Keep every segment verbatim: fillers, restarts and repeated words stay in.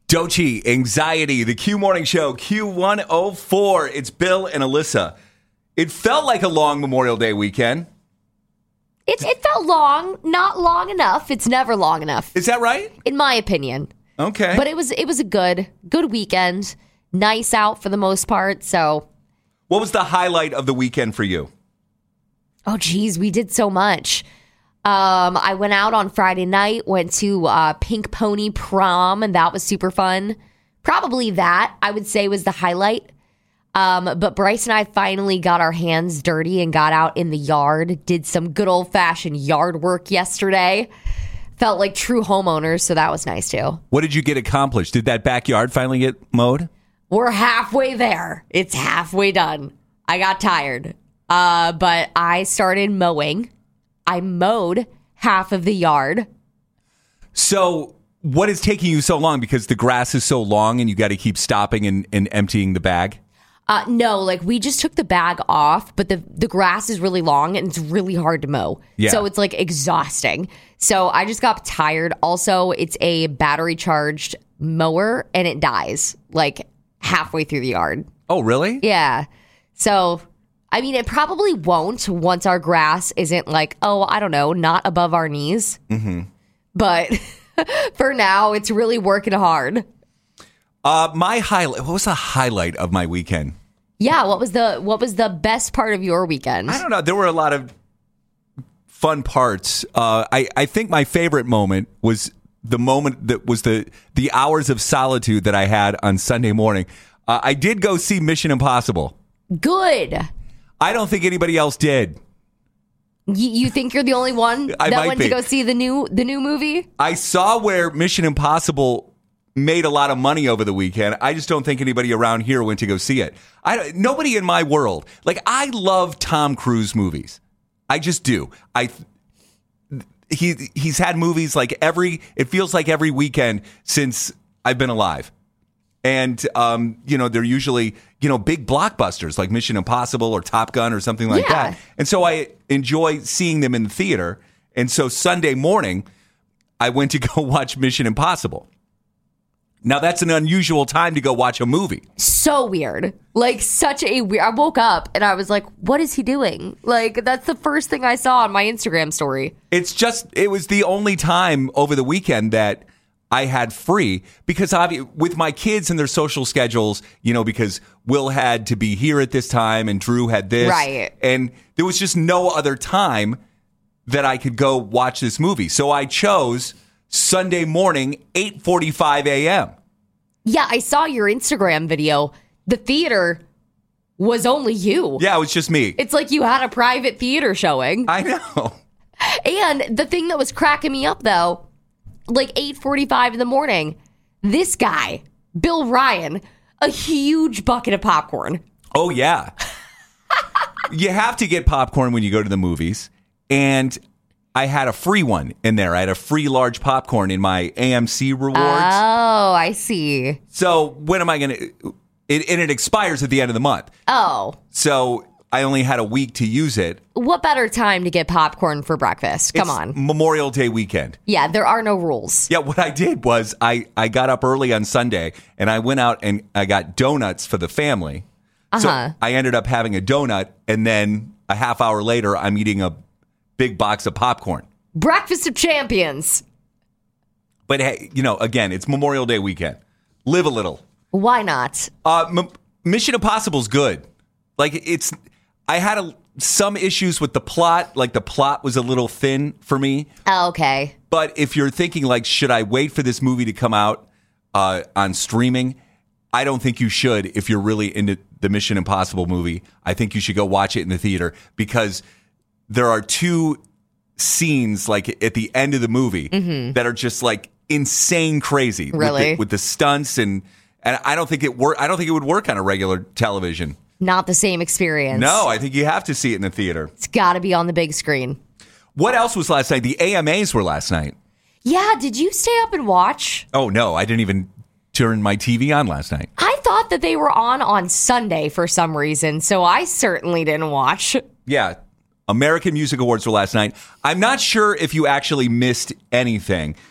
Doechii, Anxiety, the Q Morning Show, Q one oh four. It's Bill and Alyssa. It felt like a long Memorial Day weekend. It, it felt long, not long enough. It's never long enough. Is that right? In my opinion. Okay. But it was it was a good, good weekend. Nice out for the most part, so. What was the highlight of the weekend for you? Oh, geez, we did so much. Um, I went out on Friday night, went to uh, Pink Pony Prom, and that was super fun. Probably that, I would say, was the highlight. Um, but Bryce and I finally got our hands dirty and got out in the yard, did some good old-fashioned yard work yesterday. Felt like true homeowners, so that was nice, too. What did you get accomplished? Did that backyard finally get mowed? We're halfway there. It's halfway done. I got tired, uh, but I started mowing. I mowed half of the yard. So what is taking you so long? Because the grass is so long and you got to keep stopping and, and emptying the bag? Uh, no, like we just took the bag off, but the, the grass is really long and it's really hard to mow. Yeah. So it's like exhausting. So I just got tired. Also, it's a battery charged mower and it dies like halfway through the yard. Oh, really? Yeah. So, I mean, it probably won't once our grass isn't like, oh, I don't know, not above our knees. Mm-hmm. But for now, it's really working hard. Uh, my highlight. What was the highlight of my weekend? Yeah, what was the what was the best part of your weekend? I don't know. There were a lot of fun parts. Uh, I I think my favorite moment was the moment that was the the hours of solitude that I had on Sunday morning. Uh, I did go see Mission Impossible. Good. I don't think anybody else did. You, you think you're the only one I that might went be. to go see the new the new movie? I saw where Mission Impossible made a lot of money over the weekend. I just don't think anybody around here went to go see it. I nobody in my world. Like, I love Tom Cruise movies. I just do. I he he's had movies like every it feels like every weekend since I've been alive. And um, you know, they're usually, you know, big blockbusters like Mission Impossible or Top Gun or something like Yeah. that. And so I enjoy seeing them in the theater. And so Sunday morning, I went to go watch Mission Impossible. Now, that's an unusual time to go watch a movie. So weird. Like, such a weird. I woke up and I was like, what is he doing? Like, that's the first thing I saw on my Instagram story. It's just, it was the only time over the weekend that I had free because obvi- with my kids and their social schedules, you know, because Will had to be here at this time and Drew had this. Right. And there was just no other time that I could go watch this movie. So I chose Sunday morning, eight forty-five a.m. Yeah, I saw your Instagram video. The theater was only you. Yeah, it was just me. It's like you had a private theater showing. I know. And the thing that was cracking me up, though, like eight forty-five in the morning, this guy, Bill Ryan, a huge bucket of popcorn. Oh, yeah. You have to get popcorn when you go to the movies. And I had a free one in there. I had a free large popcorn in my A M C rewards. Oh, I see. So when am I going to... It, and it expires at the end of the month. Oh. So I only had a week to use it. What better time to get popcorn for breakfast? Come It's on. Memorial Day weekend. Yeah, there are no rules. Yeah, what I did was I, I got up early on Sunday and I went out and I got donuts for the family. Uh-huh. So I ended up having a donut and then a half hour later I'm eating a big box of popcorn. Breakfast of champions. But hey, you know, again, it's Memorial Day weekend. Live a little. Why not? Uh, M- Mission Impossible's good. Like, it's... I had a, some issues with the plot. Like, the plot was a little thin for me. Oh, okay. But if you're thinking, like, should I wait for this movie to come out uh, on streaming? I don't think you should if you're really into the Mission Impossible movie. I think you should go watch it in the theater because there are two scenes, like, at the end of the movie mm-hmm. that are just, like, insane crazy. Really? With the, with the stunts and... And I don't think it work. I don't think it would work on a regular television. Not the same experience. No, I think you have to see it in the theater. It's got to be on the big screen. What else was last night? The A M As were last night. Yeah, did you stay up and watch? Oh, no, I didn't even turn my T V on last night. I thought that they were on on Sunday for some reason, so I certainly didn't watch. Yeah, American Music Awards were last night. I'm not sure if you actually missed anything,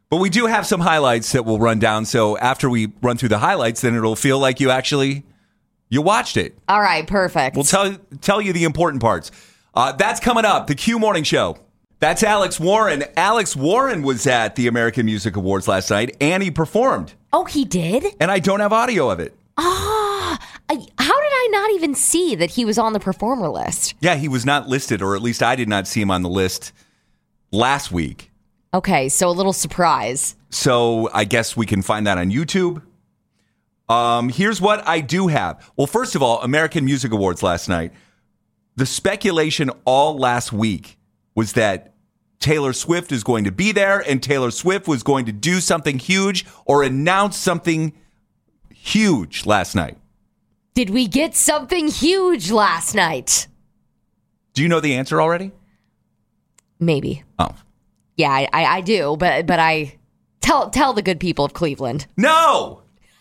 But we do have some highlights that we'll run down. So after we run through the highlights, then it'll feel like you actually you watched it. All right, perfect. We'll tell tell you the important parts. Uh, that's coming up. The Q Morning Show. That's Alex Warren. Alex Warren was at the American Music Awards last night, and he performed. Oh, he did? And I don't have audio of it. Ah, I, how did I not even see that he was on the performer list? Yeah, he was not listed, or at least I did not see him on the list last week. Okay, so a little surprise. So I guess we can find that on YouTube. Um, here's what I do have. Well, first of all, American Music Awards last night. The speculation all last week was that Taylor Swift is going to be there and Taylor Swift was going to do something huge or announce something huge last night. Did we get something huge last night? Do you know the answer already? Maybe. Oh. Yeah, I, I, I do, but but I tell tell the good people of Cleveland. No!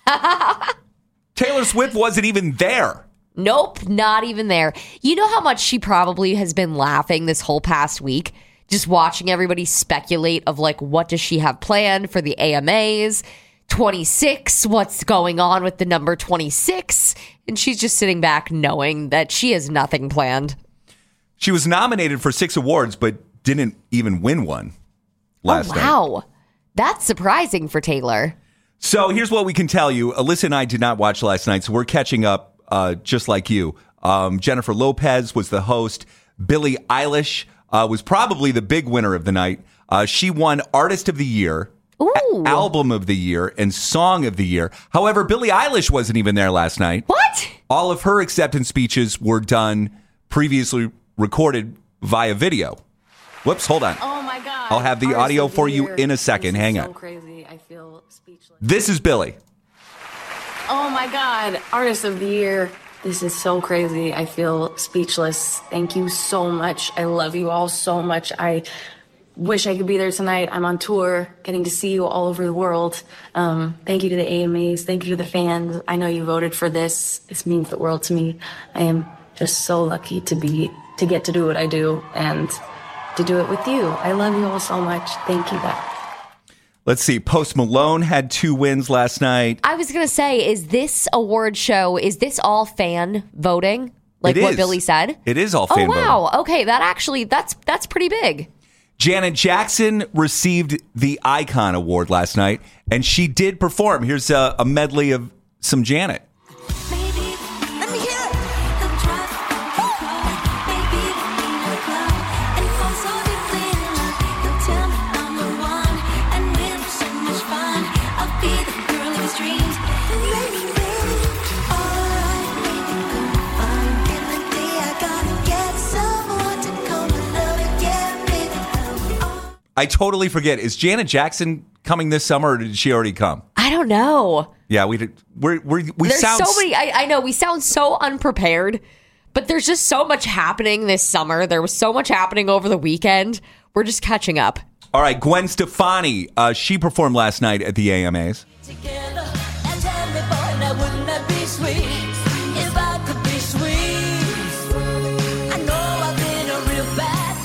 Taylor Swift wasn't even there. Nope, not even there. You know how much she probably has been laughing this whole past week, just watching everybody speculate of like, what does she have planned for the A M As? twenty-six, what's going on with the number twenty-six? And she's just sitting back knowing that she has nothing planned. She was nominated for six awards, but didn't even win one last oh, night. Wow. That's surprising for Taylor. So here's what we can tell you. Alyssa and I did not watch last night, so we're catching up uh, just like you. Um, Jennifer Lopez was the host. Billie Eilish uh, was probably the big winner of the night. Uh, she won Artist of the Year, Ooh. A- Album of the Year, and Song of the Year. However, Billie Eilish wasn't even there last night. What? All of her acceptance speeches were done previously recorded via video. Whoops, hold on. Oh my God. I'll have the Artist audio of the for you year. in a second. This is Hang so on. Crazy. I feel speechless. This is Billie. Oh my God. Artist of the year. This is so crazy. I feel speechless. Thank you so much. I love you all so much. I wish I could be there tonight. I'm on tour, getting to see you all over the world. Um, thank you to the A M As. Thank you to the fans. I know you voted for this. This means the world to me. I am just so lucky to be, to get to do what I do and to do it with you. I love you all so much. Thank you, guys. Let's see. Post Malone had two wins last night. I was going to say, is this award show, is this all fan voting? Like It what is. Billy said? It is all Oh, fan wow. voting. Okay, that actually, that's that's pretty big. Janet Jackson received the Icon Award last night, and she did perform. Here's a, a medley of some Janet. Baby, let me hear it. I'm trapped. Baby, in the club. And if I'm so deeply in love, you'll tell me I'm the one. And we'll have so much fun. I'll be the girl of his dreams. Baby, baby, alright, baby, go on. In the day, I gotta get someone to come and love it. Yeah, baby, come on. I totally forget. Is Janet Jackson coming this summer, or did she already come? I don't know. Yeah, we did. We're, we're, we There's sound so many, I, I know we sound so unprepared, but there's just so much happening this summer. There was so much happening over the weekend. We're just catching up. All right, Gwen Stefani. Uh, she performed last night at the A M As. Together and tell me, boy, now wouldn't that be sweet if I could be sweet? I know I've been a real bad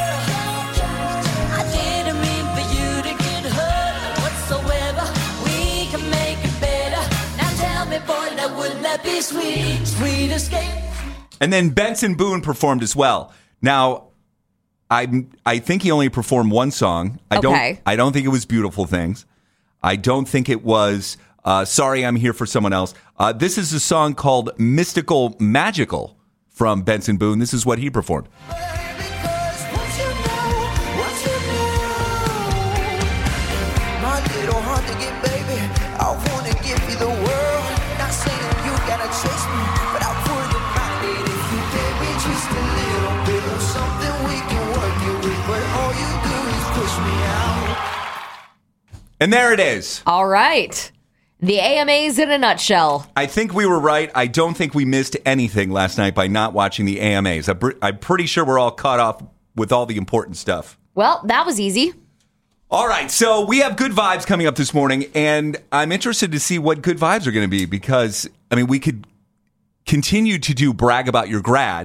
girl. I didn't mean for you to get hurt whatsoever. We can make it better. Now tell me, boy, now wouldn't that be sweet? Sweet escape. And then Benson Boone performed as well. Now, I I think he only performed one song. I Okay. don't I don't think it was Beautiful Things. I don't think it was uh, Sorry I'm Here for Someone Else. Uh, this is a song called Mystical Magical from Benson Boone. This is what he performed. Because once you know, once you know, My little heart to get, baby. I wanna give you the world. Not saying you gotta chase me, but I wouldn't mind it if you gave me just a little bit of something we can work it with. But all you do is push me out. And there it is. All right. The A M As in a nutshell. I think we were right. I don't think we missed anything last night by not watching the A M As. I'm, I'm pretty sure we're all caught off with all the important stuff. Well, that was easy. All right, so we have good vibes coming up this morning, and I'm interested to see what good vibes are going to be because, I mean, we could continue to do brag about your grad,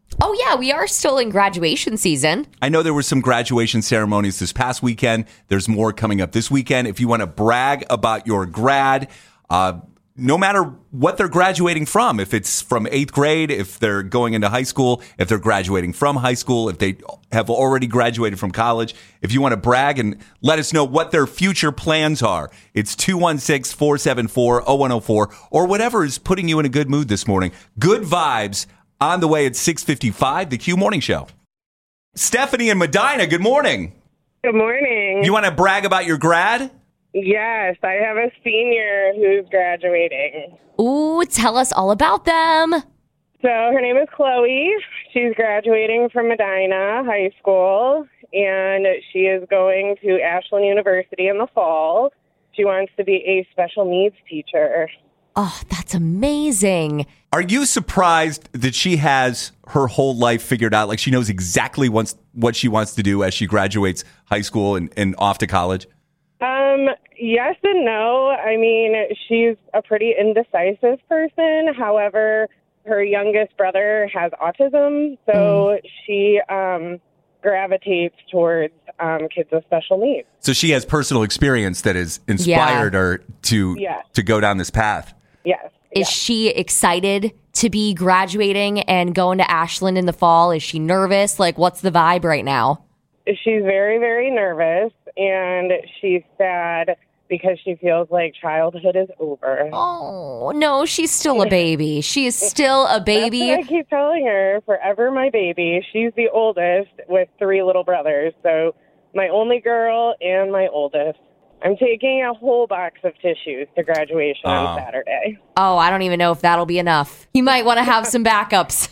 Oh, yeah, we are still in graduation season. I know there were some graduation ceremonies this past weekend. There's more coming up this weekend. If you want to brag about your grad, uh, no matter what they're graduating from, if it's from eighth grade, if they're going into high school, if they're graduating from high school, if they have already graduated from college, if you want to brag and let us know what their future plans are, it's two one six, four seven four, zero one zero four or whatever is putting you in a good mood this morning. Good vibes on the way at six fifty-five, the Q Morning Show. Stephanie and Medina, good morning. Good morning. You want to brag about your grad? Yes, I have a senior who's graduating. Ooh, tell us all about them. So her name is Chloe. She's graduating from Medina High School, and she is going to Ashland University in the fall. She wants to be a special needs teacher. Oh, that's amazing. Are you surprised that she has her whole life figured out? Like she knows exactly what's, what she wants to do as she graduates high school and, and off to college? Um, yes and no. I mean, she's a pretty indecisive person. However, her youngest brother has autism, so mm. she um, gravitates towards um, kids with special needs. So she has personal experience that has inspired yeah. her to yes. to go down this path. Yes. Is yes. she excited to be graduating and going to Ashland in the fall? Is she nervous? Like, what's the vibe right now? She's very, very nervous, and she's sad because she feels like childhood is over. Oh, no, she's still a baby. She is still a baby. That's what I keep telling her, forever my baby. She's the oldest with three little brothers, so my only girl and my oldest. I'm taking a whole box of tissues to graduation Oh. on Saturday. Oh, I don't even know if that'll be enough. You might want to have some backups.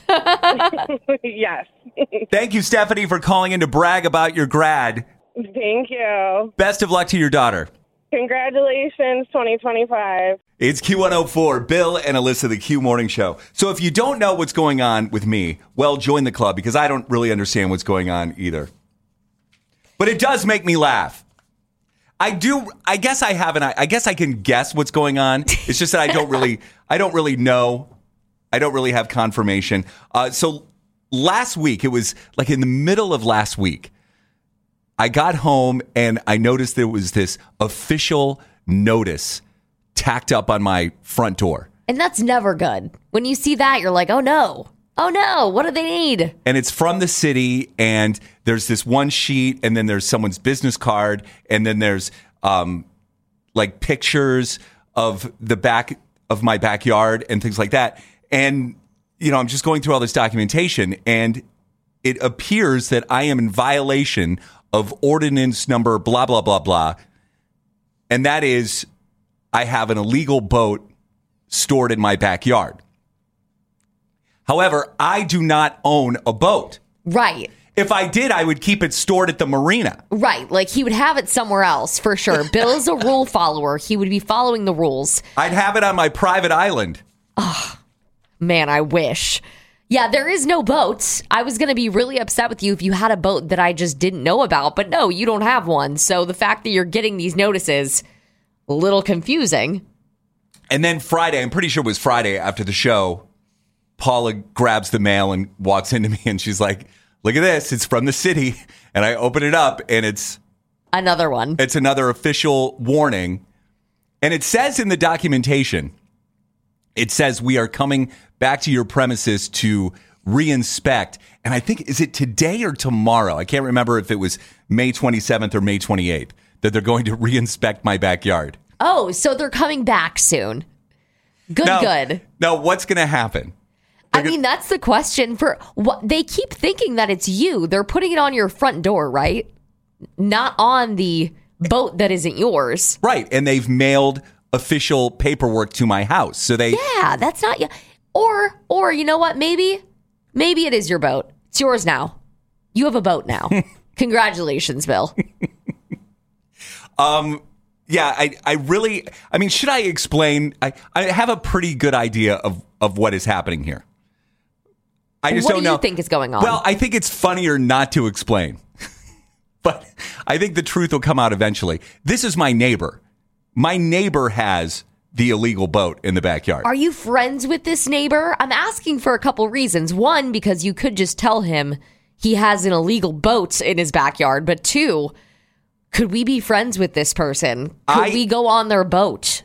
Yes. Thank you, Stephanie, for calling in to brag about your grad. Thank you. Best of luck to your daughter. Congratulations, twenty twenty-five. It's Q one oh four, Bill and Alyssa, the Q Morning Show. So if you don't know what's going on with me, well, join the club because I don't really understand what's going on either. But it does make me laugh. I do. I guess I haven't. I guess I can guess what's going on. It's just that I don't really. I don't really know. I don't really have confirmation. Uh, so last week, it was like in the middle of last week, I got home and I noticed there was this official notice tacked up on my front door. And that's never good. When you see that, you're like, oh no. Oh no, what do they need? And it's from the city, and there's this one sheet, and then there's someone's business card, and then there's um, like pictures of the back of my backyard and things like that. And, you know, I'm just going through all this documentation, and it appears that I am in violation of ordinance number blah, blah, blah, blah. And that is, I have an illegal boat stored in my backyard. However, I do not own a boat. Right. If I did, I would keep it stored at the marina. Right. Like he would have it somewhere else for sure. Bill's a rule follower. He would be following the rules. I'd have it on my private island. Oh, man, I wish. Yeah, there is no boat. I was going to be really upset with you if you had a boat that I just didn't know about. But no, you don't have one. So the fact that you're getting these notices, a little confusing. And then Friday, I'm pretty sure it was Friday after the show, Paula grabs the mail and walks into me and she's like, look at this. It's from the city. And I open it up and it's another one. It's another official warning. And it says in the documentation, it says we are coming back to your premises to reinspect. And I think, is it today or tomorrow? I can't remember if it was May twenty-seventh or May twenty-eighth that they're going to reinspect my backyard. Oh, so they're coming back soon. Good, now, good. Now, what's going to happen? I mean, that's the question for what they keep thinking that it's you. They're putting it on your front door, right? Not on the boat that isn't yours. Right. And they've mailed official paperwork to my house. So they. Yeah, that's not you. Or, or you know what? Maybe, maybe it is your boat. It's yours now. You have a boat now. Congratulations, Bill. um, yeah, I, I really, I mean, should I explain? I, I have a pretty good idea of, of what is happening here. I just what don't do you know. think is going on? Well, I think it's funnier not to explain, but I think the truth will come out eventually. This is my neighbor. My neighbor has the illegal boat in the backyard. Are you friends with this neighbor? I'm asking for a couple reasons. One, because you could just tell him he has an illegal boat in his backyard. But two, could we be friends with this person? Could I- we go on their boat?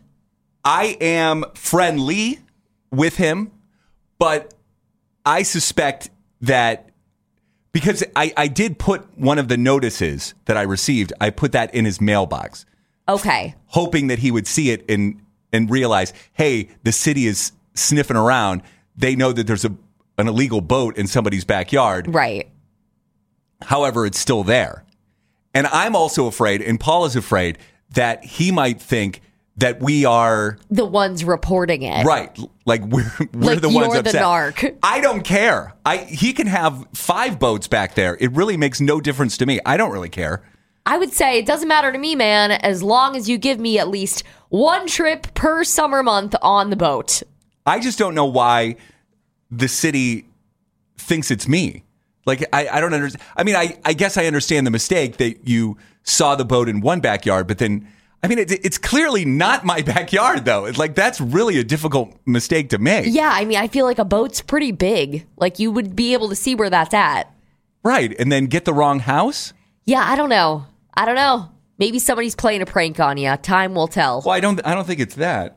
I am friendly with him, but I suspect that because I, I did put one of the notices that I received, I put that in his mailbox, Okay. hoping that he would see it and and realize, hey, the city is sniffing around. They know that there's a an illegal boat in somebody's backyard. Right. However, it's still there. And I'm also afraid, and Paul is afraid, that he might think that we are The ones reporting it. right, like we're we're Like the ones you're the upset. narc. I don't care. I he can have five boats back there. It really makes no difference to me. I don't really care. I would say it doesn't matter to me, man, as long as you give me at least one trip per summer month on the boat. I just don't know why the city thinks it's me. Like I, I don't understand. I mean, I, I guess I understand the mistake that you saw the boat in one backyard, but then I mean, it, it's clearly not my backyard, though. It's like that's really a difficult mistake to make. Yeah, I mean, I feel like a boat's pretty big. Like you would be able to see where that's at. Right, and then get the wrong house. Yeah, I don't know. I don't know. Maybe somebody's playing a prank on you. Time will tell. Well, I don't. I don't think it's that.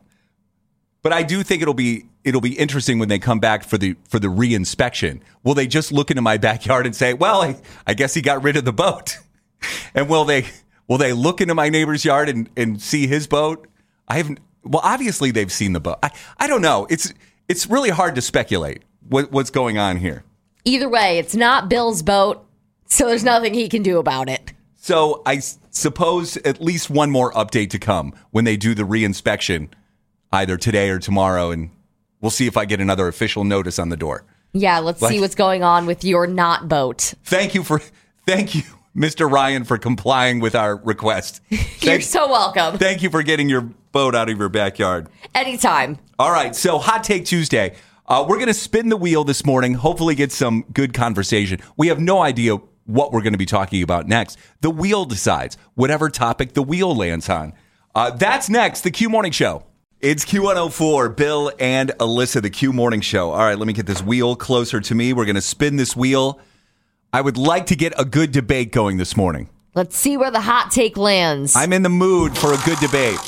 But I do think it'll be it'll be interesting when they come back for the for the reinspection. Will they just look into my backyard and say, "Well, I, I guess he got rid of the boat," and will they will they look into my neighbor's yard and, and see his boat? I haven't. Well, obviously they've seen the boat. I, I don't know. It's it's really hard to speculate what, what's going on here. Either way, it's not Bill's boat, so there's nothing he can do about it. So I s- suppose at least one more update to come when they do the reinspection, either today or tomorrow, and we'll see if I get another official notice on the door. Yeah, let's Like- see what's going on with your not boat. Thank you for, thank you, Mister Ryan, for complying with our request. You're Thank, so welcome. thank you for getting your boat out of your backyard. Anytime. All right, so Hot Take Tuesday. Uh, we're going to spin the wheel this morning, hopefully get some good conversation. We have no idea what we're going to be talking about next. The wheel decides whatever topic the wheel lands on. Uh, that's next, the Q Morning Show. It's Q one oh four, Bill and Alyssa, the Q Morning Show. All right, let me get this wheel closer to me. We're going to spin this wheel. I would like to get a good debate going this morning. Let's see where the hot take lands. I'm in the mood for a good debate.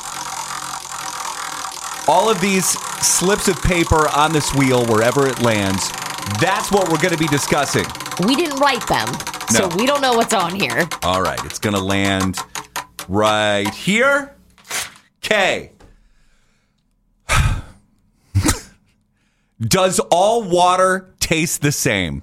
All of these slips of paper on this wheel, wherever it lands, that's what we're going to be discussing. we didn't write them, so No. we don't know what's on here. All right, it's going to land right here. Okay. Does all water taste the same?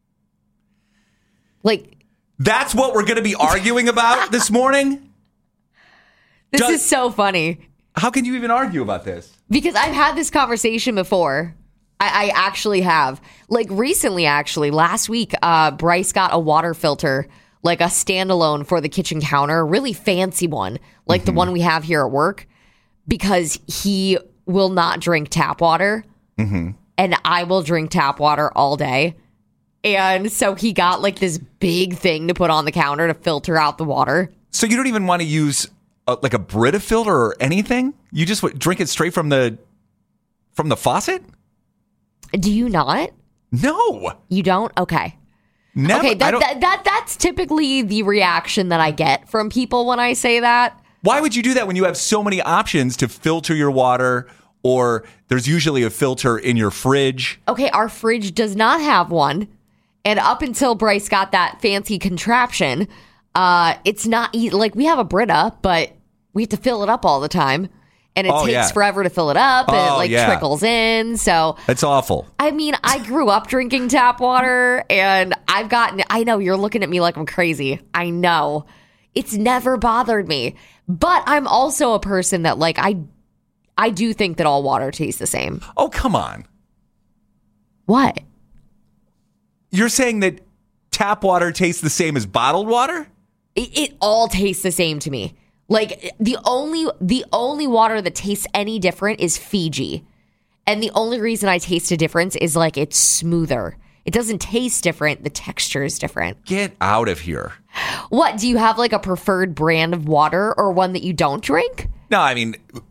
Like, That's what we're going to be arguing about this morning? this Does- is so funny. How can you even argue about this? Because I've had this conversation before. I, I actually have. Like recently, actually, last week, uh, Bryce got a water filter, like a standalone for the kitchen counter, a really fancy one, like the one we have here at work, because he will not drink tap water. And I will drink tap water all day. And so he got like this big thing to put on the counter to filter out the water. So you don't even want to use a, like a Brita filter or anything? You just w- drink it straight from the from the faucet? Do you not? No. You don't? Okay. Never. Okay, I that, don't- that that that's typically the reaction that I get from people when I say that. Why would you do that when you have so many options to filter your water, or there's usually a filter in your fridge? Okay, our fridge does not have one. And up until Bryce got that fancy contraption, uh, it's not e- like we have a Brita, but we have to fill it up all the time. And it Oh, takes yeah. forever to fill it up, and it Oh, like yeah. trickles in. So It's awful. I mean, I grew up drinking tap water, and I've gotten, I know you're looking at me like I'm crazy. I know. It's never bothered me. But I'm also a person that, like, I I do think that all water tastes the same. Oh, come on. What? You're saying that tap water tastes the same as bottled water? It, it all tastes the same to me. Like, the only the only water that tastes any different is Fiji. And the only reason I taste a difference is, like, it's smoother. It doesn't taste different. The texture is different. Get out of here. What, do you have like a preferred brand of water or one that you don't drink? No, I mean,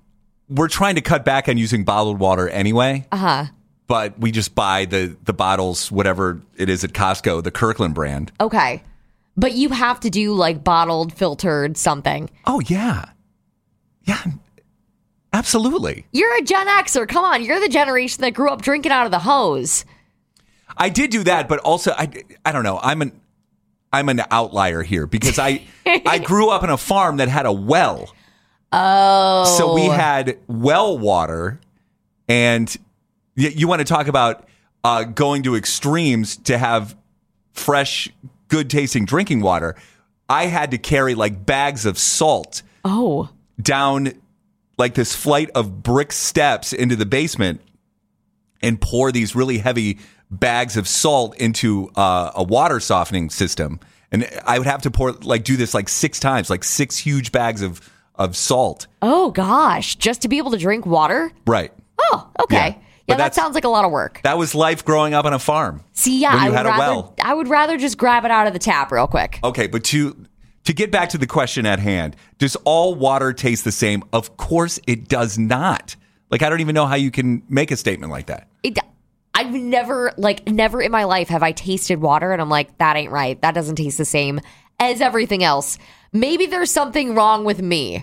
we're trying to cut back on using bottled water anyway. Uh huh. But we just buy the the bottles, whatever it is at Costco, the Kirkland brand. Okay. But you have to do like bottled, filtered something. Oh, yeah. Yeah, absolutely. You're a Gen Xer. Come on. You're the generation that grew up drinking out of the hose. I did do that, but also I I don't know. I'm an I'm an outlier here because I I grew up in a farm that had a well. Oh. So we had well water, and y- you want to talk about uh, going to extremes to have fresh, good tasting drinking water. I had to carry like bags of salt Oh. down like this flight of brick steps into the basement and pour these really heavy bags of salt into uh, a water softening system. And I would have to pour like do this like six times, like six huge bags of of salt. Oh, gosh. Just to be able to drink water? Right. Oh, okay. Yeah. Yeah, But that that's- sounds like a lot of work. That was life growing up on a farm. See, yeah, when you I would had a rather well. I would rather just grab it out of the tap real quick. Okay, but to to get back to the question at hand, does all water taste the same? Of course it does not. Like I don't even know how you can make a statement like that. It, I've never, like, never in my life have I tasted water and I'm like, that ain't right. That doesn't taste the same as everything else. Maybe there's something wrong with me.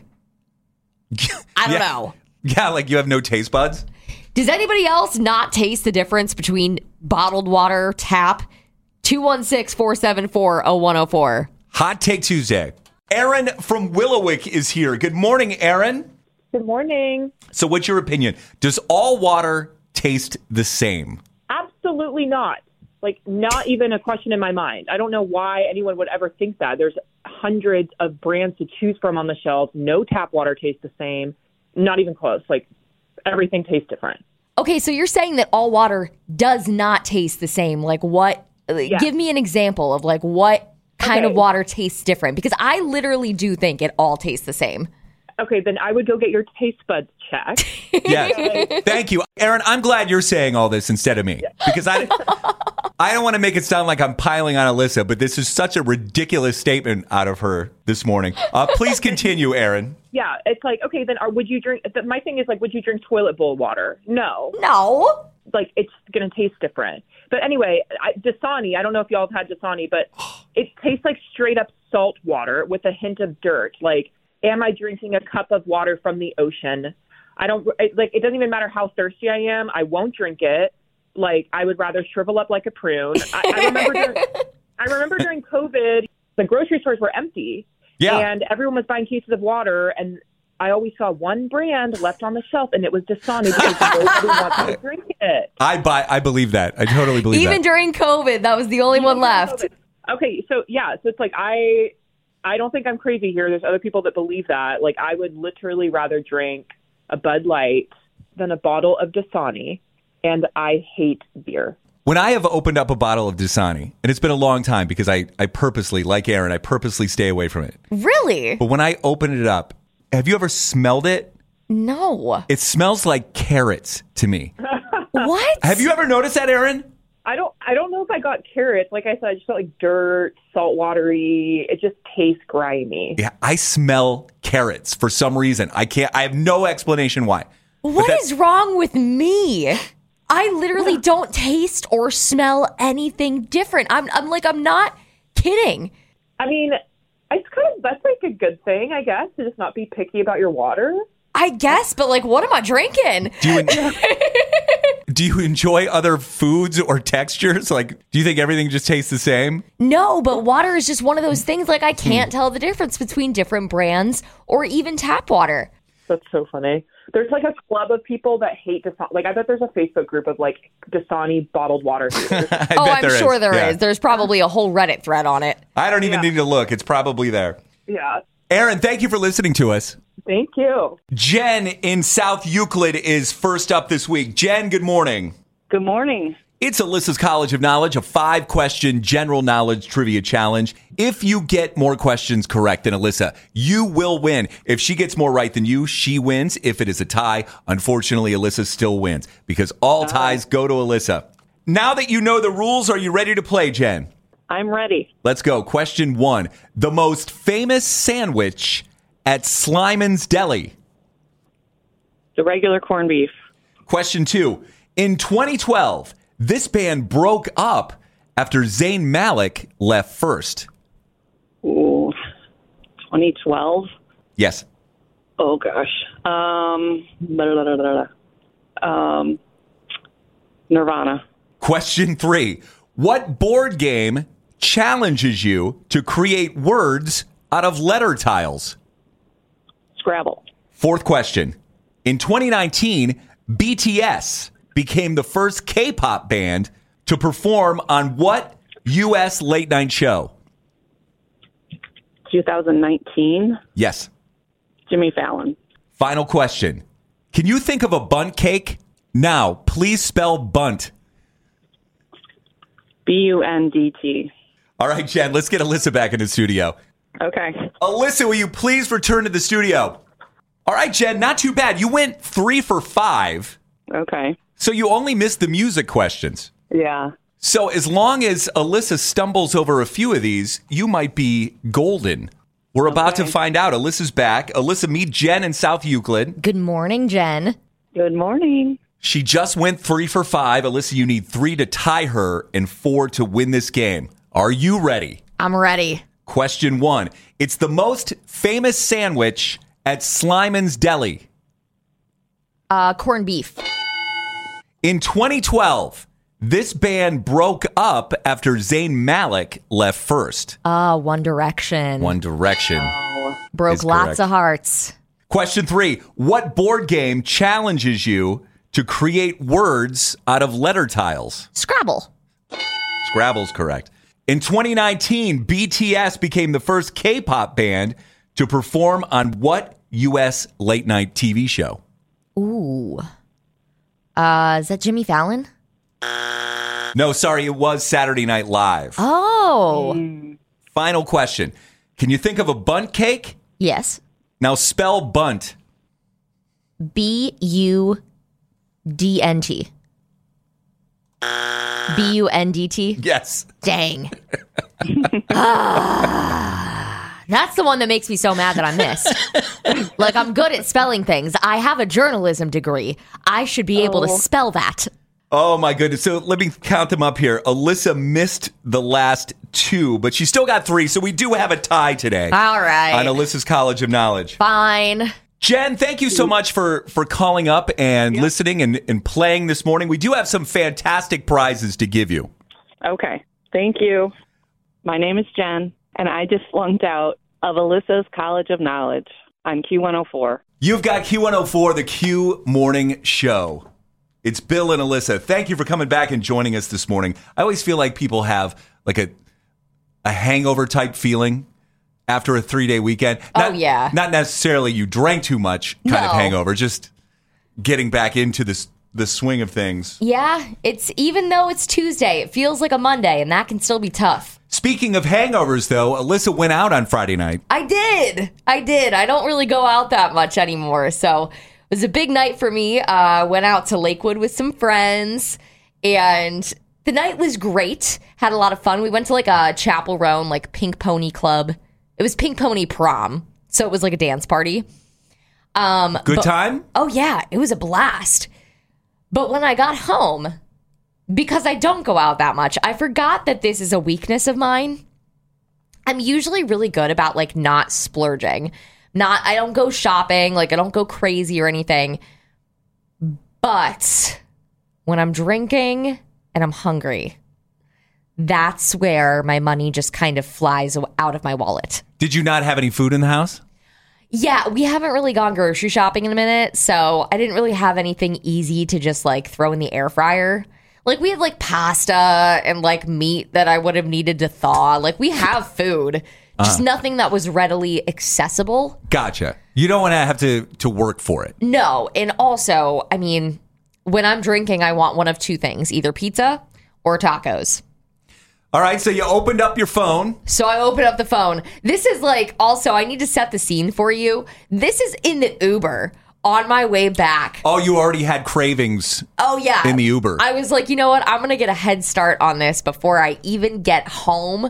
I don't Yeah. know. Yeah, like you have no taste buds? Does anybody else not taste the difference between bottled water, tap? two one six, four seven four, zero one zero four. Hot Take Tuesday. Aaron from Willowick is here. Good morning, Aaron. Good morning. So what's your opinion? Does all water taste the same? Absolutely not. Like, not even a question in my mind. I don't know why anyone would ever think that. There's hundreds of brands to choose from on the shelves. No tap water tastes the same. Not even close. Like, everything tastes different. Okay, so you're saying that all water does not taste the same. Like what? Give me an example of like what kind Okay. of water tastes different, because I literally do think it all tastes the same. Okay, then I would go get your taste buds checked. Yeah. Thank you. Aaron, I'm glad you're saying all this instead of me because I I don't want to make it sound like I'm piling on Alyssa, but this is such a ridiculous statement out of her this morning. Uh, please continue, Aaron. Yeah, it's like, okay, then are, would you drink, the, my thing is like, would you drink toilet bowl water? No. No. Like, it's going to taste different. But anyway, I, Dasani, I don't know if y'all have had Dasani, but it tastes like straight up salt water with a hint of dirt. Like, am I drinking a cup of water from the ocean? I don't, it, like, it doesn't even matter how thirsty I am. I won't drink it. Like, I would rather shrivel up like a prune. I, I remember during, I remember during COVID, the grocery stores were empty. Yeah. And everyone was buying cases of water, and I always saw one brand left on the shelf, and it was Dasani because nobody wanted to drink it. I buy I believe that. I totally believe Even that. during COVID, that was the only one left. Okay, so yeah, so it's like I I don't think I'm crazy here. There's other people that believe that. Like, I would literally rather drink a Bud Light than a bottle of Dasani, and I hate beer. When I have opened up a bottle of Dasani, and it's been a long time because I, I purposely, like Aaron, I purposely stay away from it. Really? But when I open it up, have you ever smelled it? No. It smells like carrots to me. What? Have you ever noticed that, Aaron? I don't I don't know if I got carrots. Like I said, I just felt like dirt, salt watery. It just tastes grimy. Yeah, I smell carrots for some reason. I can't, I have no explanation why. What that- is wrong with me? I literally don't taste or smell anything different. I'm I'm like I'm not kidding. I mean, it's kind of that's like a good thing, I guess, to just not be picky about your water. I guess, but like what am I drinking? Do you, en- do you enjoy other foods or textures? Like, do you think everything just tastes the same? No, but water is just one of those things like I can't tell the difference between different brands or even tap water. That's so funny. There's like a club of people that hate Dasani. Like, I bet there's a Facebook group of like Dasani bottled water haters. I Oh, bet I'm there sure is. there is. Yeah. There's probably a whole Reddit thread on it. I don't even Yeah. need to look. It's probably there. Yeah. Aaron, thank you for listening to us. Thank you. Jen in South Euclid is first up this week. Jen, good morning. Good morning. It's Alyssa's College of Knowledge, a five-question general knowledge trivia challenge. If you get more questions correct than Alyssa, you will win. If she gets more right than you, she wins. If it is a tie, unfortunately, Alyssa still wins because all ties go to Alyssa. Now that you know the rules, are you ready to play, Jen? I'm ready. Let's go. Question one. The most famous sandwich at Slyman's Deli. The regular corned beef. Question two. In twenty twelve, this band broke up after Zayn Malik left first. Ooh, twenty twelve. Yes. Oh gosh. Um, blah, blah, blah, blah, blah. um, Nirvana. Question three. What board game challenges you to create words out of letter tiles? Scrabble. Fourth question. In twenty nineteen, B T S became the first K-pop band to perform on what U S late night show? twenty nineteen. Yes. Jimmy Fallon. Final question. Can you think of a bunt cake? Now, please spell bunt. B U N D T. All right, Jen, let's get Alyssa back in the studio. Okay. Alyssa, will you please return to the studio? All right, Jen, not too bad. You went three for five. Okay. So you only missed the music questions. Yeah. So as long as Alyssa stumbles over a few of these, you might be golden. We're about to Okay. find out. Alyssa's back. Alyssa, meet Jen in South Euclid. Good morning, Jen. Good morning. She just went three for five. Alyssa, you need three to tie her and four to win this game. Are you ready? I'm ready. Question one. It's the most famous sandwich at Slyman's Deli. Uh, corned beef. In twenty twelve, this band broke up after Zayn Malik left first. Uh, One Direction. One Direction. Broke is lots correct. of hearts. Question three. What board game challenges you to create words out of letter tiles? Scrabble. Scrabble's correct. In twenty nineteen, B T S became the first K-pop band to perform on what U S late night T V show? Ooh. Uh, is that Jimmy Fallon? No, sorry, it was Saturday Night Live. Oh. Final question. Can you think of a bunt cake? Yes. Now spell bunt. B U D N T. B U N D T? Yes. Dang. Ah, that's the one that makes me so mad that I missed. Like, I'm good at spelling things. I have a journalism degree. I should be able to Oh. spell that. Oh, my goodness. So let me count them up here. Alyssa missed the last two, but she still got three. So we do have a tie today All right. on Alyssa's College of Knowledge. Fine. Jen, thank you so much for, for calling up and listening and, and playing this morning. We do have some fantastic prizes to give you. Okay. Thank you. My name is Jen, and I just flunked out of Alyssa's College of Knowledge on Q one oh four. You've got Q one oh four, the Q Morning Show. It's Bill and Alyssa. Thank you for coming back and joining us this morning. I always feel like people have like a a hangover type feeling after a three-day weekend. Oh, yeah. Not necessarily you drank too much kind of No. hangover, just getting back into this the swing of things. Yeah, it's even though it's Tuesday, it feels like a Monday, and that can still be tough. Speaking of hangovers, though, Alyssa went out on Friday night. I did. I did. I don't really go out that much anymore. So it was a big night for me. Uh, went out to Lakewood with some friends, and the night was great. Had a lot of fun. We went to like a Chapel Roan, like Pink Pony Club. It was Pink Pony Prom. So it was like a dance party. Um, Good but- time? Oh, yeah. It was a blast. But when I got home, because I don't go out that much, I forgot that this is a weakness of mine. I'm usually really good about like not splurging. Not, I don't go shopping, like I don't go crazy or anything. But when I'm drinking and I'm hungry, that's where my money just kind of flies out of my wallet. Did you not have any food in the house? Yeah, we haven't really gone grocery shopping in a minute, so I didn't really have anything easy to just like throw in the air fryer. Like we had like pasta and like meat that I would have needed to thaw. Like we have food, just nothing that was readily accessible. Gotcha. You don't want to have to, to work for it. No, and also, I mean, when I'm drinking, I want one of two things, either pizza or tacos. All right, so you opened up your phone. So I open up the phone. This is like, also, I need to set the scene for you. This is in the Uber on my way back. Oh, you already had cravings. Oh, yeah. In the Uber. I was like, you know what? I'm going to get a head start on this before I even get home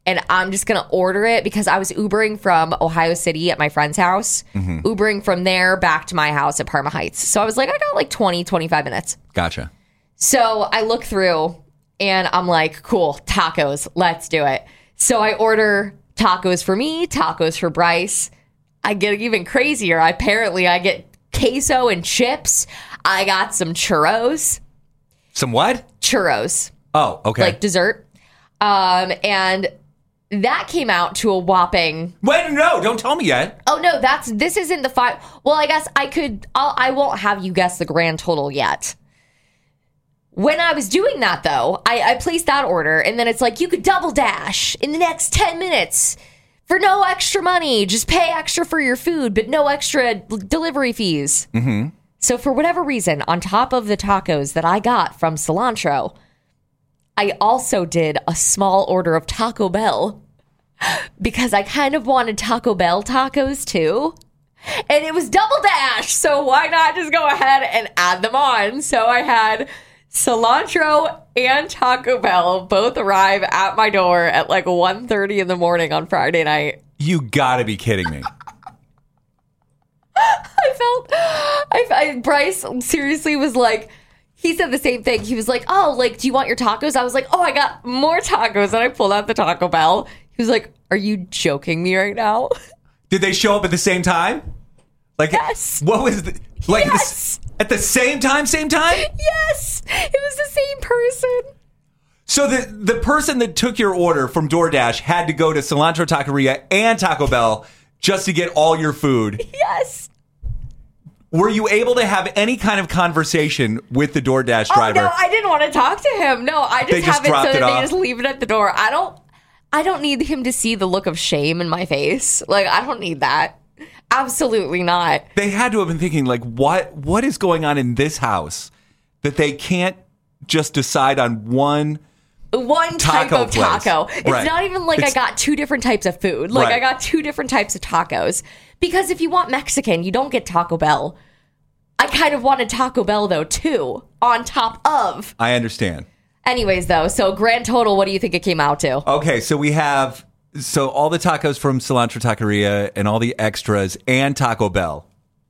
and I'm just going to order it because I was Ubering from Ohio City at my friend's house, Mm-hmm. Ubering from there back to my house at Parma Heights. So I was like, I got like twenty, twenty-five minutes. Gotcha. So I look through and I'm like, cool, tacos, let's do it. So I order tacos for me, tacos for Bryce. I get even crazier. Apparently, I get queso and chips. I got some churros. Some what? Churros. Oh, okay. Like dessert. Um, and that came out to a whopping. Wait, no, don't tell me yet. Oh no, that's this isn't the five. Well, I guess I could. I'll, I won't have you guess the grand total yet. When I was doing that, though, I, I placed that order, and then it's like you could double dash in the next ten minutes for no extra money. Just pay extra for your food, but no extra d- delivery fees. Mm-hmm. So for whatever reason, on top of the tacos that I got from Cilantro, I also did a small order of Taco Bell because I kind of wanted Taco Bell tacos too. And it was double dash, so why not just go ahead and add them on? So I had Cilantro and Taco Bell both arrive at my door at like one thirty in the morning on Friday night. You gotta be kidding me. I felt, I, I, Bryce seriously was like, he said the same thing. He was like, oh, like, do you want your tacos? I was like, oh, I got more tacos. And I pulled out the Taco Bell. He was like, are you joking me right now? Did they show up at the same time? Like, Yes. What was the, like Yes. the, at the same time, same time? Yes, it was the same person. So the the person that took your order from DoorDash had to go to Cilantro Taqueria and Taco Bell just to get all your food. Yes. Were you able to have any kind of conversation with the DoorDash driver? Oh, no, I didn't want to talk to him. No, I just, They just have it so dropped that it they off? just leave it at the door. I don't I don't need him to see the look of shame in my face. Like, I don't need that. Absolutely not. They had to have been thinking, like, what what is going on in this house that they can't just decide on one? One type Taco of place. taco. It's Right. not even like It's- I got two different types of food. Like, Right. I got two different types of tacos. Because if you want Mexican, you don't get Taco Bell. I kind of wanted Taco Bell, though, too, on top of. I understand. Anyways, though, so grand total, what do you think it came out to? Okay, so we have so all the tacos from Cilantro Taqueria and all the extras and Taco Bell.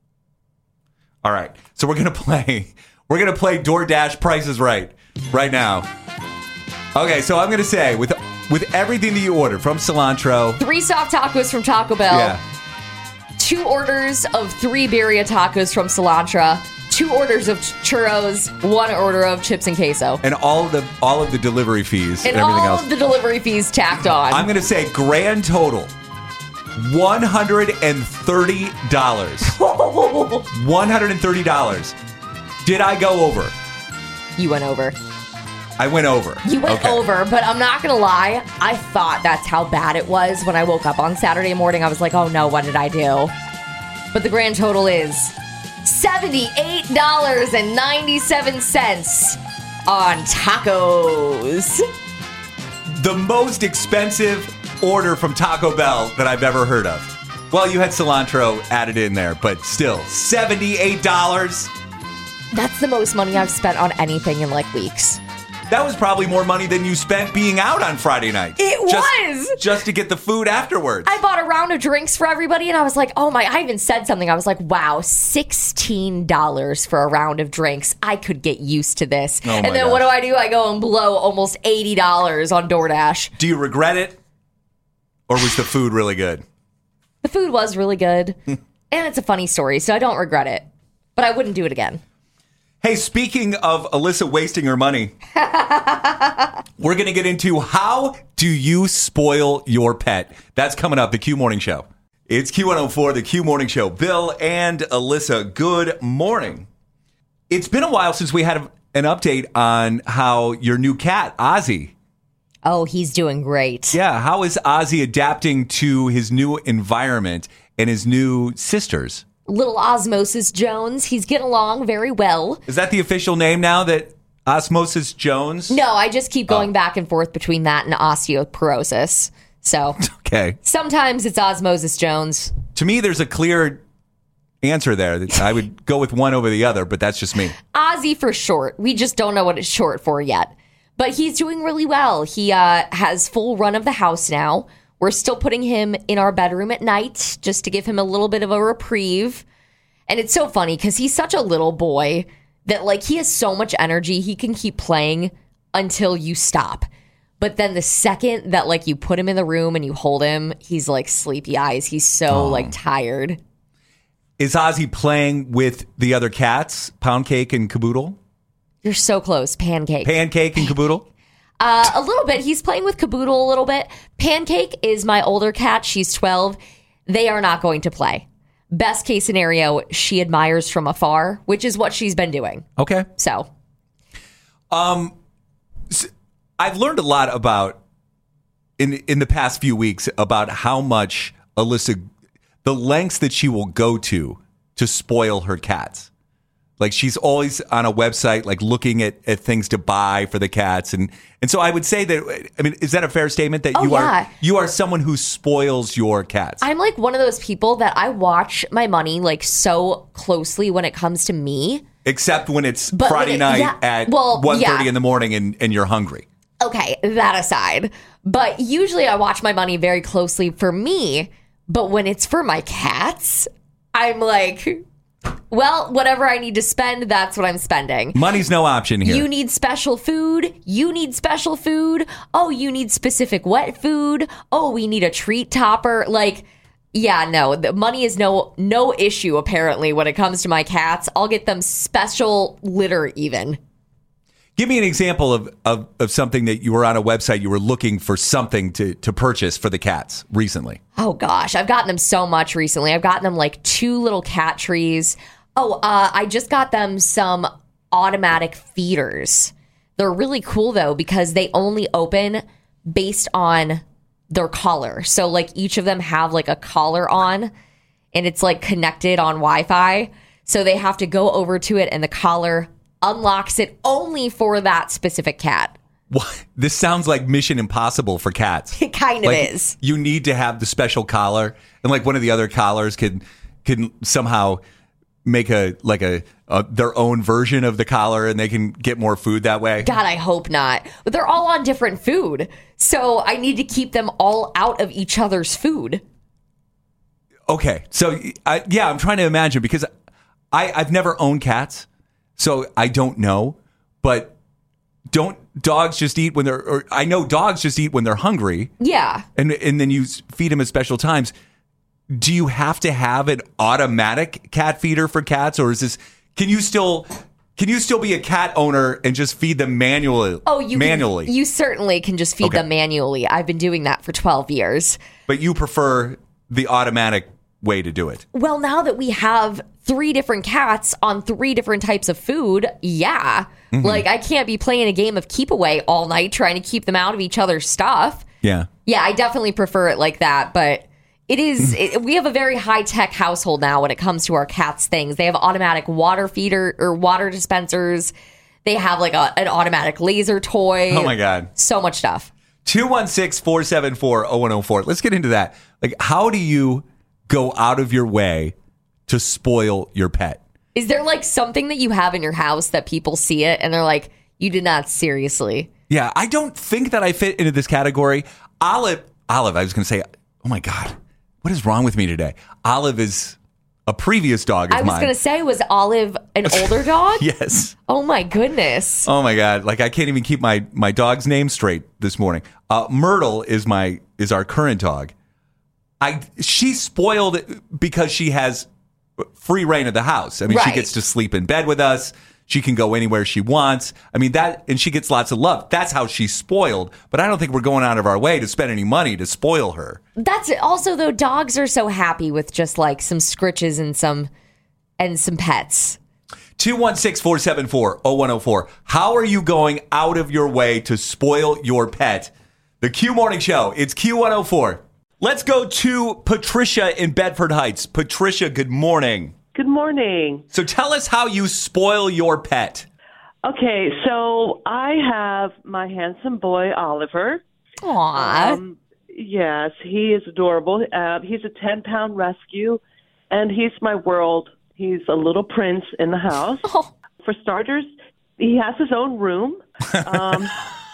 All right, so we're gonna play. We're gonna play DoorDash Price is Right right now. Okay, so I'm gonna say with with everything that you ordered from Cilantro, Three soft tacos from Taco Bell. yeah, Two orders of three birria tacos from Cilantro. Two orders of churros. One order of chips and queso. and all of the all of the delivery fees and, And everything all else. of the delivery fees tacked on. I'm gonna say grand total one hundred and thirty dollars. One hundred and thirty dollars. Did I go over? You went over. I went over. You went Okay. over, but I'm not going to lie. I thought that's how bad it was when I woke up on Saturday morning. I was like, oh no, what did I do? But the grand total is seventy-eight dollars and ninety-seven cents on tacos. The most expensive order from Taco Bell that I've ever heard of. Well, you had cilantro added in there, but still, seventy-eight dollars. That's the most money I've spent on anything in like weeks. That was probably more money than you spent being out on Friday night. It just, was! Just to get the food afterwards. I bought a round of drinks for everybody, and I was like, oh my, I even said something. I was like, wow, sixteen dollars for a round of drinks. I could get used to this. Oh my and then what do gosh. I do? I go and blow almost eighty dollars on DoorDash. Do you regret it? Or was the food really good? The food was really good, and it's a funny story, so I don't regret it. But I wouldn't do it again. Hey, speaking of Alyssa wasting her money, we're going to get into how do you spoil your pet? That's coming up, the Q Morning Show. It's Q one oh four, the Q Morning Show. Bill and Alyssa, good morning. It's been a while since we had an update on how your new cat, Ozzy. Oh, he's doing great. Yeah, how is Ozzy adapting to his new environment and his new sisters? Little Osmosis Jones, he's getting along very well. Is that the official name now, that Osmosis Jones? No, I just keep going Oh. back and forth between that and osteoporosis. So Okay. sometimes it's Osmosis Jones. To me, there's a clear answer there. I would go with one over the other, but that's just me. Ozzy for short. We just don't know what it's short for yet. But he's doing really well. He uh, has full run of the house now. We're still putting him in our bedroom at night just to give him a little bit of a reprieve. And it's so funny because he's such a little boy that, like, he has so much energy. He can keep playing until you stop. But then the second that, like, you put him in the room and you hold him, he's like sleepy eyes. He's so, Oh. like, tired. Is Ozzy playing with the other cats, Pound Cake and Caboodle? You're so close, Pancake. Pancake and Caboodle? Uh, a little bit. He's playing with Caboodle a little bit. Pancake is my older cat. She's twelve. They are not going to play. Best case scenario, she admires from afar, which is what she's been doing. Okay. So, Um, s- I've learned a lot about in in the past few weeks about how much Alyssa, the lengths that she will go to to spoil her cats. Like she's always on a website, like looking at, at things to buy for the cats, and and so I would say that. I mean, is that a fair statement that Oh, you yeah. are you are someone who spoils your cats? I'm like one of those people that I watch my money like so closely when it comes to me. Except when it's But when Friday it- night yeah, at well, one thirty yeah. in the morning, and, and you're hungry. Okay, that aside. But usually I watch my money very closely for me. But when it's for my cats, I'm like, well, whatever I need to spend, that's what I'm spending. Money's no option here. You need special food. You need special food. Oh, you need specific wet food. Oh, we need a treat topper. Like, yeah, no, the money is no no issue apparently when it comes to my cats. I'll get them special litter even. Give me an example of, of, of something that you were on a website, you were looking for something to, to purchase for the cats recently. Oh gosh, I've gotten them so much recently. I've gotten them like two little cat trees. Oh, uh, I just got them some automatic feeders. They're really cool though because they only open based on their collar. So like each of them have like a collar on and it's like connected on Wi-Fi. So they have to go over to it and the collar unlocks it only for that specific cat. What? This sounds like Mission Impossible for cats. It kind of Like, is. You need to have the special collar, and like one of the other collars can can somehow make a like a, a their own version of the collar, and they can get more food that way. God, I hope not. But they're all on different food. So I need to keep them all out of each other's food. Okay, so I, yeah, I'm trying to imagine because I I've never owned cats, so I don't know. But don't dogs just eat when they're? Or I know dogs just eat when they're hungry. Yeah. And and then you feed them at special times. Do you have to have an automatic cat feeder for cats, or is this? Can you still can you still be a cat owner and just feed them manually? Oh, you manually. Can, you certainly can just feed Okay. them manually. I've been doing that for twelve years. But you prefer the automatic way to do it. Well, now that we have three different cats on three different types of food, yeah. Mm-hmm. Like I can't be playing a game of keep away all night trying to keep them out of each other's stuff. Yeah. Yeah, I definitely prefer it like that, but it is it, we have a very high-tech household now when it comes to our cats things. They have automatic water feeder or water dispensers. They have like a, an automatic laser toy. Oh my God. So much stuff. two one six, four seven four, zero one zero four. Let's get into that. Like, how do you go out of your way to spoil your pet? Is there like something that you have in your house that people see it and they're like, you did not seriously? Yeah, I don't think that I fit into this category. Olive, Olive, I was going to say, oh my God, what is wrong with me today? Olive is a previous dog of I was mine. going to say, was Olive an older dog? Yes. Oh my goodness. Oh my God. Like I can't even keep my, my dog's name straight this morning. Uh, Myrtle is my, is our current dog. I, she's spoiled because she has free reign of the house. I mean, she Right. gets to sleep in bed with us. She can go anywhere she wants. I mean, that, and she gets lots of love. That's how she's spoiled. But I don't think we're going out of our way to spend any money to spoil her. That's it. Also, though, dogs are so happy with just like some scritches and some and some pets. two one six, four seven four, zero one zero four. How are you going out of your way to spoil your pet? The Q Morning Show. It's Q one oh four. Let's go to Patricia in Bedford Heights. Patricia, good morning. Good morning. So tell us how you spoil your pet. Okay, so I have my handsome boy, Oliver. Aww. Um, yes, he is adorable. Uh, he's a ten-pound rescue, and he's my world. He's a little prince in the house. Oh. For starters, he has his own room. Um,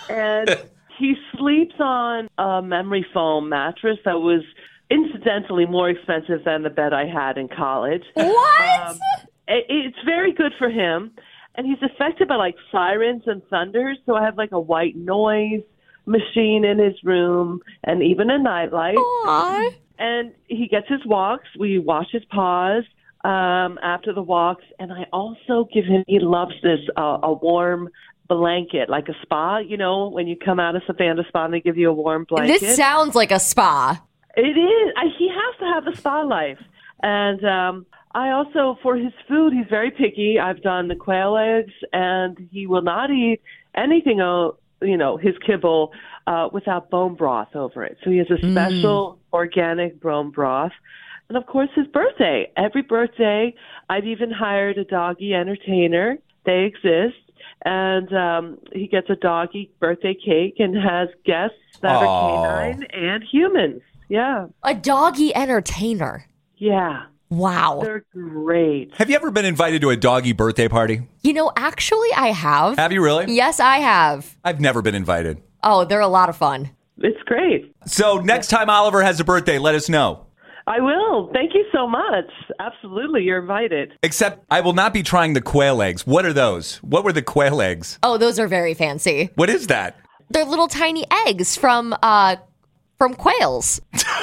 And he sleeps on a memory foam mattress that was incidentally more expensive than the bed I had in college. What? Um, it, it's very good for him. And he's affected by like sirens and thunders. So I have like a white noise machine in his room and even a nightlight. Aw. And he gets his walks. We wash his paws um, after the walks. And I also give him, he loves this, uh, a warm blanket, like a spa. You know, when you come out of Savannah Spa and they give you a warm blanket. This sounds like a spa. It is. I, he has to have a spa life. And um, I also, for his food, he's very picky. I've done the quail eggs, and he will not eat anything, uh, you know, his kibble uh, without bone broth over it. So he has a special mm. organic bone broth. And, of course, his birthday. Every birthday, I've even hired a doggy entertainer. They exist. And um, he gets a doggy birthday cake and has guests that Aww. are canine and humans. Yeah. A doggy entertainer. Yeah. Wow. They're great. Have you ever been invited to a doggy birthday party? You know, actually, I have. Have you really? Yes, I have. I've never been invited. Oh, they're a lot of fun. It's great. So next time Oliver has a birthday, let us know. I will. Thank you so much. Absolutely. You're invited. Except I will not be trying the quail eggs. What are those? What were the quail eggs? Oh, those are very fancy. What is that? They're little tiny eggs from uh from quails.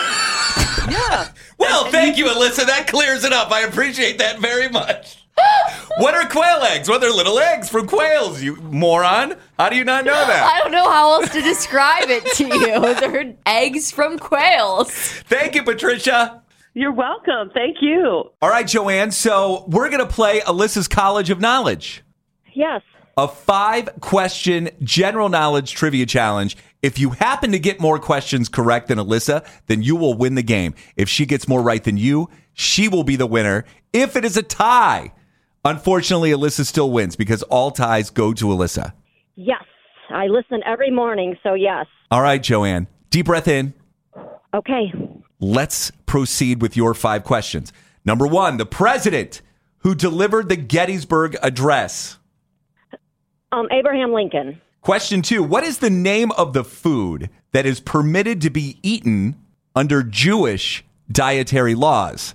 Yeah. Well, thank you, Alyssa. That clears it up. I appreciate that very much. What are quail eggs? Well, they're little eggs from quails, you moron. How do you not know that? I don't know how else to describe it to you. They're eggs from quails. Thank you, Patricia. You're welcome. Thank you. All right, Joanne. So we're going to play Alyssa's College of Knowledge. Yes. A five-question general knowledge trivia challenge. If you happen to get more questions correct than Alyssa, then you will win the game. If she gets more right than you, she will be the winner. If it is a tie, unfortunately, Alyssa still wins because all ties go to Alyssa. Yes. I listen every morning, so yes. All right, Joanne. Deep breath in. Okay. Let's proceed with your five questions. Number one, the president who delivered the Gettysburg Address. Um, Abraham Lincoln. Question two, what is the name of the food that is permitted to be eaten under Jewish dietary laws?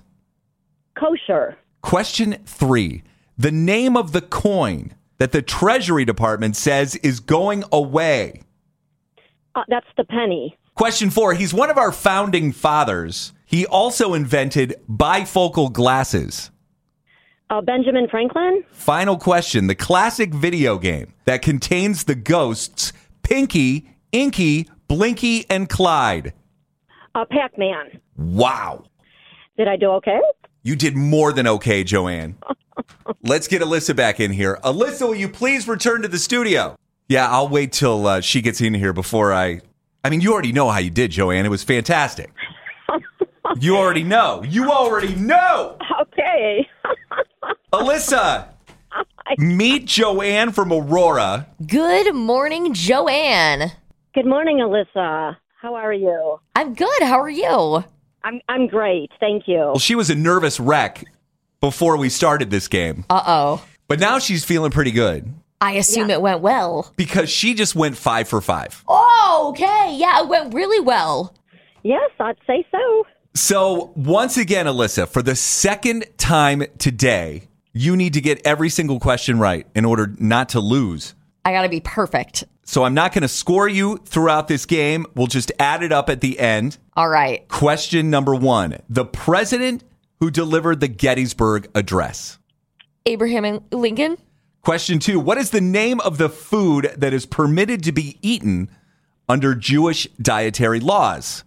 Kosher. Question three, the name of the coin that the Treasury Department says is going away. Uh, that's the penny. Question four, he's one of our founding fathers. He also invented bifocal glasses. Uh, Benjamin Franklin. Final question, the classic video game that contains the ghosts Pinky, Inky, Blinky, and Clyde. Uh, Pac-Man. Wow. Did I do okay? You did more than okay, Joanne. Let's get Alyssa back in here. Alyssa, will you please return to the studio? Yeah, I'll wait till uh, she gets in here before I... I mean, you already know how you did, Joanne. It was fantastic. You already know. You already know. Okay. Alyssa, meet Joanne from Aurora. Good morning, Joanne. Good morning, Alyssa. How are you? I'm good. How are you? I'm I'm great. Thank you. Well, she was a nervous wreck before we started this game. Uh-oh. But now she's feeling pretty good I assume Yeah. it went well. because she just went five for five. Oh, okay. Yeah, it went really well. Yes, I'd say so. So once again, Alyssa, for the second time today, you need to get every single question right in order not to lose. I got to be perfect. So I'm not going to score you throughout this game. We'll just add it up at the end. All right. Question number one. The president who delivered the Gettysburg Address. Abraham Lincoln. Question two. What is the name of the food that is permitted to be eaten under Jewish dietary laws?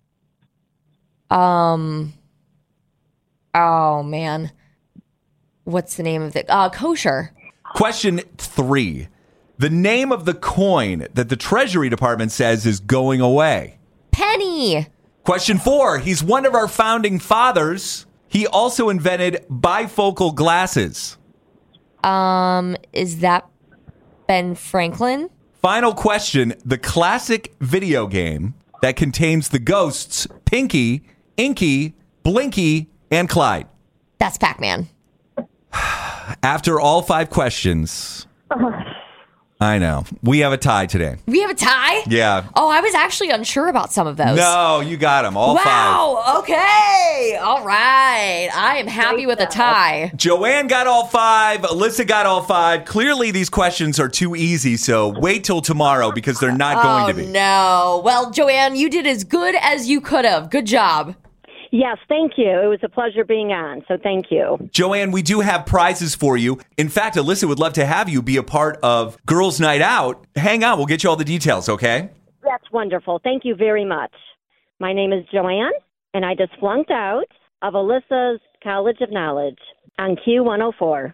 Um. Oh, man. What's the name of it? Uh, kosher. Question three. The name of the coin that the Treasury Department says is going away. Penny. Question four. He's one of our founding fathers. He also invented bifocal glasses. Um, is that Ben Franklin? Final question. The classic video game that contains the ghosts Pinky, Inky, Blinky, and Clyde. That's Pac-Man. After all five questions, I know. We have a tie today. We have a tie? Yeah. Oh, I was actually unsure about some of those. No, you got them. All five. Wow. Okay. All right. I am happy with a tie. Joanne got all five. Alyssa got all five. Clearly, these questions are too easy, so wait till tomorrow because they're not oh, going to be. No. Well, Joanne, you did as good as you could have. Good job. Yes, thank you. It was a pleasure being on, so thank you. Joanne, we do have prizes for you. In fact, Alyssa would love to have you be a part of Girls Night Out. Hang on, we'll get you all the details, okay? That's wonderful. Thank you very much. My name is Joanne, and I just flunked out of Alyssa's College of Knowledge on Q one oh four.